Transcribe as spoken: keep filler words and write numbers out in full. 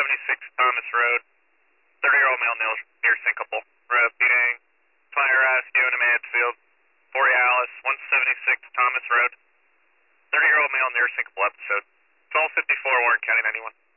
seventy-six Thomas Road, thirty-year-old male near, near Syncopal. Repeating, Fire Rescue in Mansfield, Borealis, one seventy-six Thomas Road, thirty-year-old male near Syncopal episode. twelve fifty-four Warren County ninety-one.